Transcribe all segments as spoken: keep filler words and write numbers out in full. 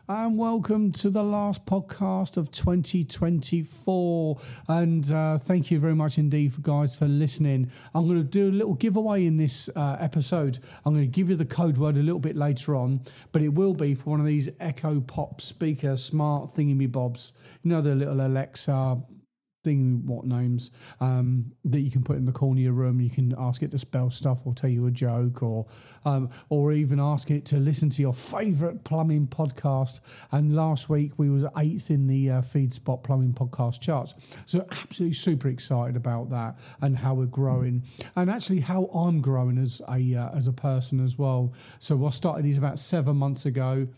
and welcome to the last podcast of twenty twenty-four. And uh, thank you very much indeed, for guys, for listening. I'm going to do a little giveaway in this uh, episode. I'm going to give you the code word a little bit later on, but it will be for one of these Echo Pop speaker smart thingy-me-bobs. You know, the little Alexa thing, what names, um, that you can put in the corner of your room. You can ask it to spell stuff or tell you a joke, or um, or even ask it to listen to your favourite plumbing podcast. And last week we was eighth in the uh, FeedSpot plumbing podcast charts. So absolutely super excited about that and how we're growing, and actually how I'm growing as a uh, as a person as well. So I started these about seven months ago.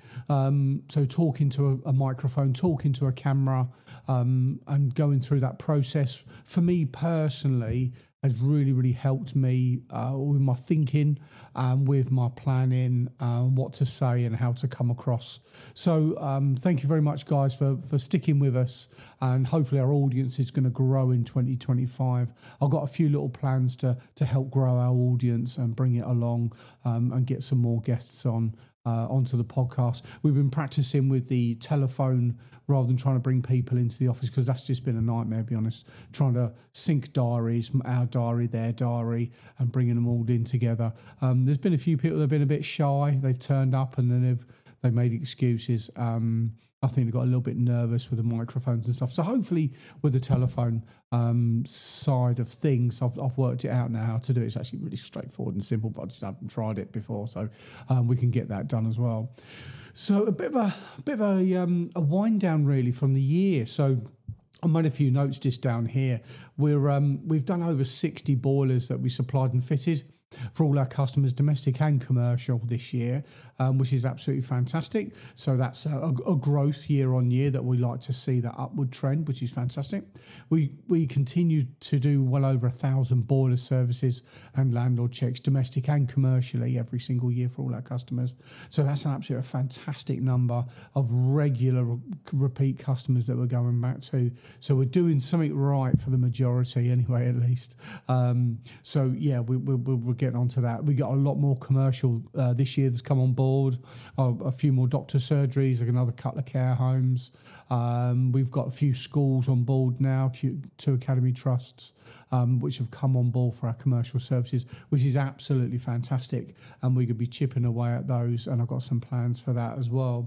Um, so talking to a, a microphone, talking to a camera, um, and going through that process for me personally has really, really helped me uh, with my thinking, um, with my planning, uh, what to say and how to come across. So um, thank you very much, guys, for, for sticking with us, and hopefully our audience is going to grow in twenty twenty-five. I've got a few little plans to to help grow our audience and bring it along, um, and get some more guests on. Uh, onto the podcast. We've been practicing with the telephone rather than trying to bring people into the office, because that's just been a nightmare, to be honest, trying to sync diaries, our diary, their diary, and bringing them all in together. Um, there's been a few people that have been a bit shy. They've turned up and then they've they've made excuses. Um, I think they got a little bit nervous with the microphones and stuff. So hopefully with the telephone um, side of things, I've, I've worked it out now how to do it. It's actually really straightforward and simple, but I just haven't tried it before. So um, we can get that done as well. So a bit of a, a bit of a, um, a wind down really from the year. So I made a few notes just down here. We're, um, we've done over sixty boilers that we supplied and fitted for all our customers, domestic and commercial, this year, um, which is absolutely fantastic. So that's a, a growth year on year that we like to see, that upward trend, which is fantastic. We we continue to do well over a thousand boiler services and landlord checks, domestic and commercially, every single year for all our customers. So that's an absolutely fantastic number of regular re- repeat customers that we're going back to. So we're doing something right for the majority anyway, at least. Um, so yeah, we, we, we're getting onto that. We got a lot more commercial uh, this year that's come on board, uh, a few more doctor surgeries, like another couple of care homes. Um, we've got a few schools on board now, two academy trusts, um, which have come on board for our commercial services, which is absolutely fantastic. And we could be chipping away at those, and I've got some plans for that as well.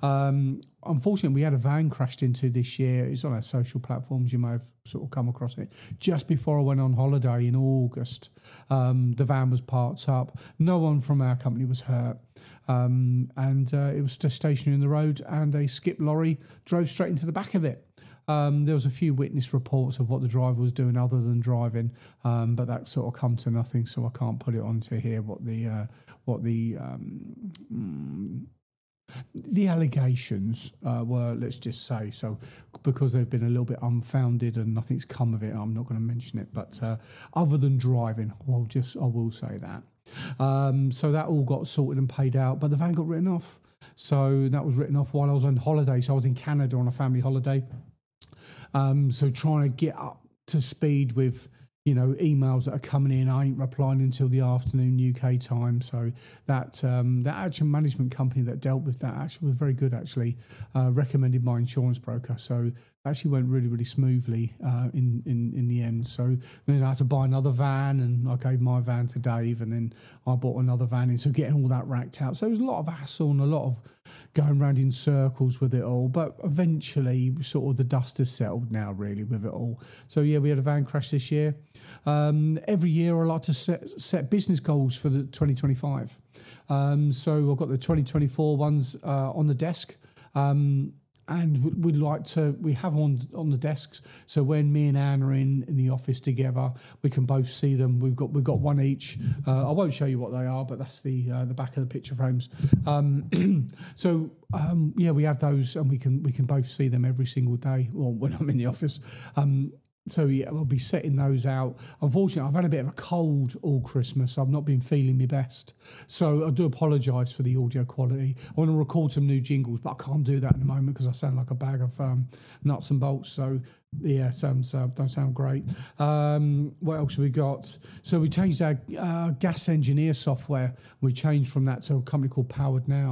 Um, Unfortunately, we had a van crashed into this year. It's on our social platforms. You may have sort of come across it. Just before I went on holiday in August, um, the van was parked up. No one from our company was hurt. Um, and uh, it was just stationary in the road, and a skip lorry drove straight into the back of it. Um, there was a few witness reports of what the driver was doing other than driving, um, but that sort of come to nothing, so I can't put it onto here what the uh, what the um, mm, The allegations uh, were, let's just say. So because they've been a little bit unfounded and nothing's come of it, I'm not going to mention it. But uh, other than driving, I'll just, I will say that. Um, so that all got sorted and paid out, but the van got written off. So that was written off while I was on holiday. So I was in Canada on a family holiday. Um, so trying to get up to speed with, you know, emails that are coming in. I ain't replying until the afternoon U K time. So that um, that actual management company that dealt with that actually was very good, actually, uh, recommended my insurance broker. So actually went really, really smoothly uh, in, in, in the end. So then I had to buy another van, and I gave my van to Dave, and then I bought another van in. So getting all that racked out. So there was a lot of hassle and a lot of going around in circles with it all. But eventually, sort of the dust has settled now, really, with it all. So yeah, we had a van crash this year. Um, every year I like to set, set business goals for the twenty twenty-five. Um, so I've got the twenty twenty-four ones uh, on the desk. Um, And we'd like to, we have on on the desks. So when me and Anne are in, in the office together, we can both see them. We've got we've got one each. Uh, I won't show you what they are, but that's the uh, the back of the picture frames. Um, so um, yeah, we have those, and we can we can both see them every single day. Well, when I'm in the office. Um, So yeah, I'll be setting those out. Unfortunately, I've had a bit of a cold all Christmas. I've not been feeling my best. So I do apologise for the audio quality. I want to record some new jingles, but I can't do that at the moment because I sound like a bag of um, nuts and bolts. So yeah, sounds uh, don't sound great. Um, what else have we got? So we changed our uh, gas engineer software. We changed from that to a company called Powered Now.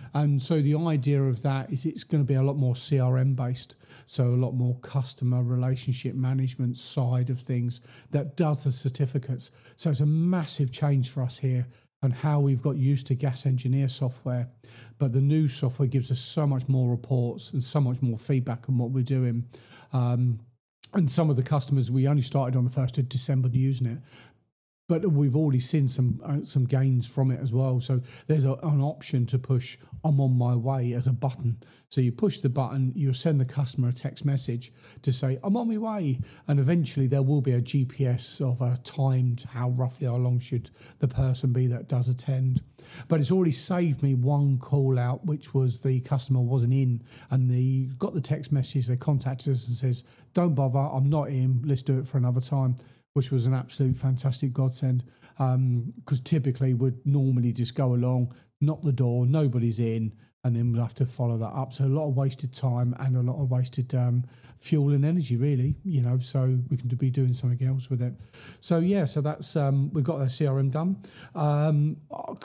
And so the idea of that is it's going to be a lot more C R M based, so a lot more customer relationship management side of things that does the certificates. So it's a massive change for us here and how we've got used to Gas Engineer software. But the new software gives us so much more reports and so much more feedback on what we're doing. Um, and some of the customers, we only started on the first of December using it, but we've already seen some uh, some gains from it as well. So there's a, an option to push "I'm on my way" as a button. So you push the button, you'll send the customer a text message to say, "I'm on my way." And eventually there will be a G P S of a timed, how roughly how long should the person be that does attend. But it's already saved me one call out, which was the customer wasn't in and they got the text message, they contacted us and says, "Don't bother, I'm not in, let's do it for another time," which was an absolute fantastic godsend, because um, typically we'd normally just go along, knock the door, nobody's in, and then we'll have to follow that up. So a lot of wasted time and a lot of wasted um, fuel and energy, really, you know, so we can be doing something else with it. So, yeah, so that's, um, we've got the C R M done. Um,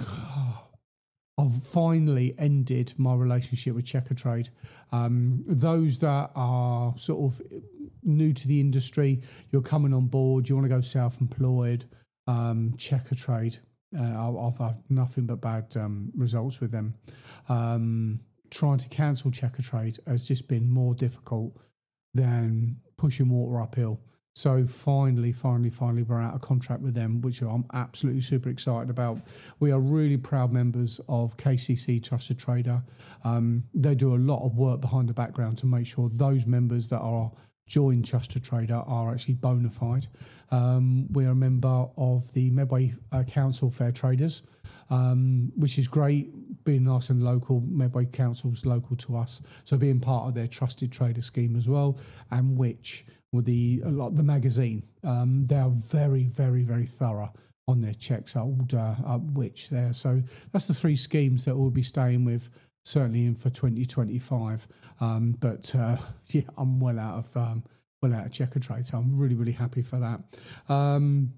I've finally ended my relationship with Checkatrade. Um, those that are sort of new to the industry, you're coming on board, you want to go self-employed, um, Checkatrade. Uh, I've had nothing but bad um, results with them. Um, trying to cancel Checkatrade has just been more difficult than pushing water uphill. So finally, finally, finally, we're out of contract with them, which I'm absolutely super excited about. We are really proud members of K C C Trusted Trader. Um, they do a lot of work behind the background to make sure those members that are join Trusted Trader are actually bona fide. Um, we're a member of the Medway uh, Council Fair Traders, um, which is great, being nice and local. Medway Council's local to us, so being part of their Trusted Trader scheme as well, and which with the a lot the magazine, um, they are very, very, very thorough on their checks. Old uh, uh, which there, so that's the three schemes that we'll be staying with. Certainly in for twenty twenty-five, um, but uh, yeah, I'm well out of um, well out of Checkatrade, so I'm really really happy for that. Um,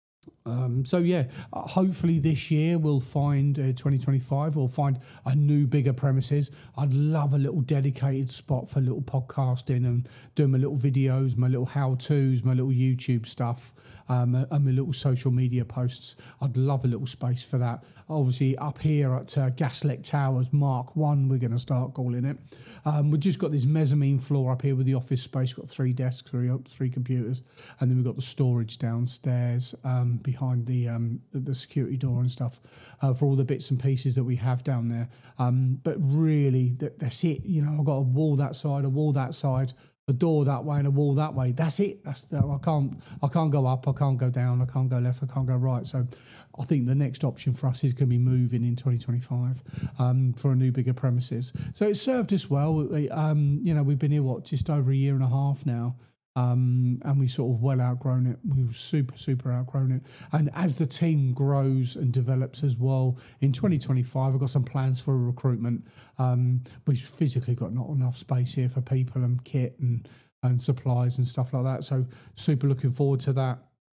um, so yeah, uh, hopefully this year we'll find uh, twenty twenty-five. We'll find a new bigger premises. I'd love a little dedicated spot for little podcasting and doing my little videos, my little how-tos, my little YouTube stuff, um, and my little social media posts. I'd love a little space for that. Obviously up here at uh, Gaslick Towers Mark One, we're going to start calling it. Um, we've just got this mezzanine floor up here with the office space. We've got three desks, three three computers, and then we've got the storage downstairs um, behind the, um, the the security door and stuff uh, for all the bits and pieces that we have down there. Um, but really, that, that's it. You know, I've got a wall that side, a wall that side, a door that way and a wall that way. That's it. That's the, I can't I can't go up, I can't go down, I can't go left, I can't go right. So I think the next option for us is going to be moving in twenty twenty-five um, for a new bigger premises. So it served us well. Um, you know, we've been here what just over a year and a half now. Um, and we sort of well outgrown it. We've super, super outgrown it. And as the team grows and develops as well, in twenty twenty-five, I've got some plans for a recruitment. Um, we've physically got not enough space here for people and kit and, and supplies and stuff like that. So super looking forward to that.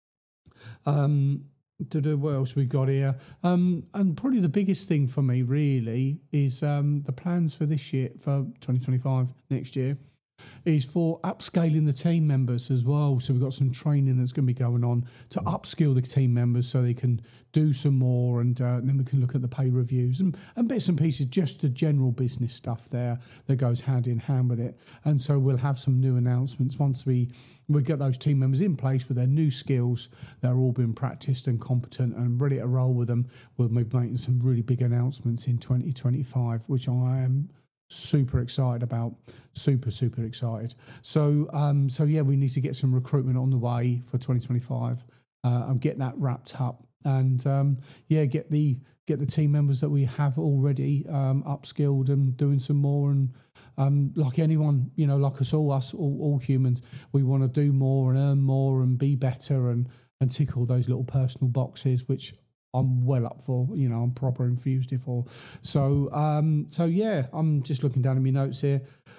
Um, to do what else we got here. Um, and probably the biggest thing for me really is um, the plans for this year, for twenty twenty-five, next year, is for upscaling the team members as well. So we've got some training that's going to be going on to upskill the team members so they can do some more, and, uh, and then we can look at the pay reviews and, and bits and pieces, just the general business stuff there that goes hand in hand with it. And so we'll have some new announcements once we we get those team members in place with their new skills. They're all been practiced and competent and ready to roll with them. We'll be making some really big announcements in twenty twenty-five, which I am super excited about, super, super excited. So, um, so yeah, we need to get some recruitment on the way for twenty twenty-five uh, and get that wrapped up. And um, yeah, get the get the team members that we have already um, upskilled and doing some more. And um, like anyone, you know, like us all, us all, all humans, we want to do more and earn more and be better and and tick all those little personal boxes, which I'm well up for. You know, I'm proper infused it for. So, um, so yeah, I'm just looking down at my notes here.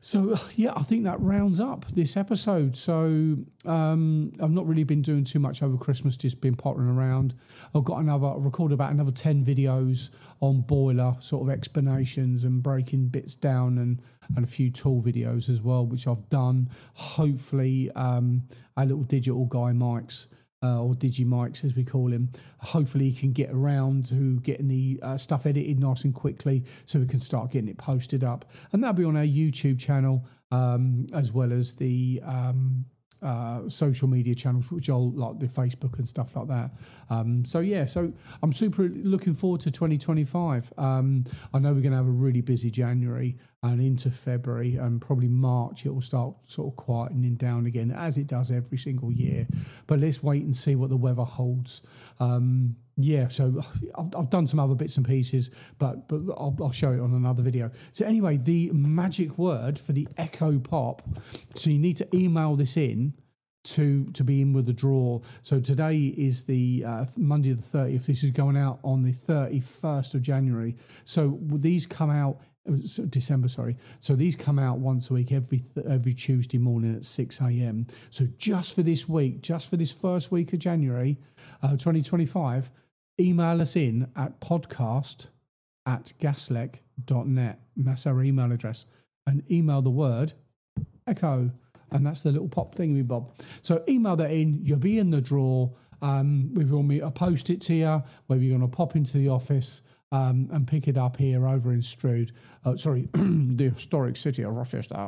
So, yeah, I think that rounds up this episode. So um, I've not really been doing too much over Christmas, just been pottering around. I've got another, I've recorded about another ten videos on boiler sort of explanations and breaking bits down, and, and a few tool videos as well, which I've done. Hopefully, um, our little digital guy, Mike's, Uh, or Digimics as we call him, hopefully he can get around to getting the uh, stuff edited nice and quickly so we can start getting it posted up, and that'll be on our YouTube channel um, as well as the um, uh, social media channels, which are like the Facebook and stuff like that. Um, so yeah, so I'm super looking forward to twenty twenty-five. Um, I know we're going to have a really busy January and into February, and probably March it will start sort of quietening down again, as it does every single year. But let's wait and see what the weather holds. Um, yeah, so I've, I've done some other bits and pieces, but but I'll, I'll show it on another video. So anyway, the magic word for the Echo Pop. So you need to email this in to to be in with the draw. So today is the uh, Monday the thirtieth. This is going out on the thirty-first of January. So these come out. December, sorry. So these come out once a week, every th- every Tuesday morning at six a.m. So just for this week, just for this first week of January, uh, twenty twenty-five, email us in at podcast at gaslec dot net. And that's our email address. And email the word Echo. And that's the little pop thingy, Bob. So email that in. You'll be in the draw. Um, we will I'll post it to you, whether you're going to pop into the office Um, and pick it up here over in Strood, uh, sorry, the historic city of Rochester,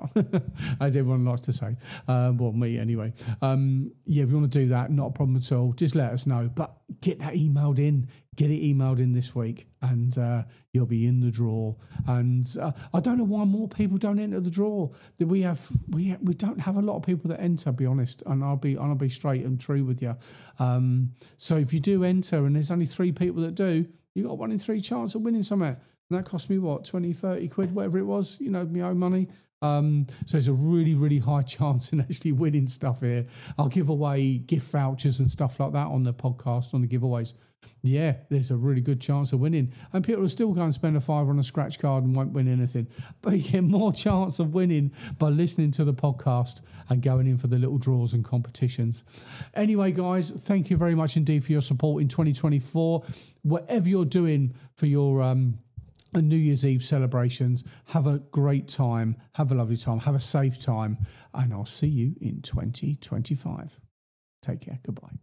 as everyone likes to say. Um, well, me anyway. Um, yeah, if you want to do that, not a problem at all. Just let us know. But get that emailed in. Get it emailed in this week, and uh, you'll be in the draw. And uh, I don't know why more people don't enter the draw. That we have, we we don't have a lot of people that enter. Be honest, and I'll be I'll be straight and true with you. Um, so if you do enter, and there's only three people that do, you got one in three chance of winning something. And that cost me, what, twenty, thirty quid, whatever it was, you know, my own money. Um, so it's a really, really high chance in actually winning stuff here. I'll give away gift vouchers and stuff like that on the podcast, on the giveaways. Yeah, there's a really good chance of winning. And people will still go and spend a fiver on a scratch card and won't win anything. But you get more chance of winning by listening to the podcast and going in for the little draws and competitions. Anyway, guys, thank you very much indeed for your support in twenty twenty-four. Whatever you're doing for your um, New Year's Eve celebrations, have a great time. Have a lovely time. Have a safe time. And I'll see you in twenty twenty-five. Take care. Goodbye.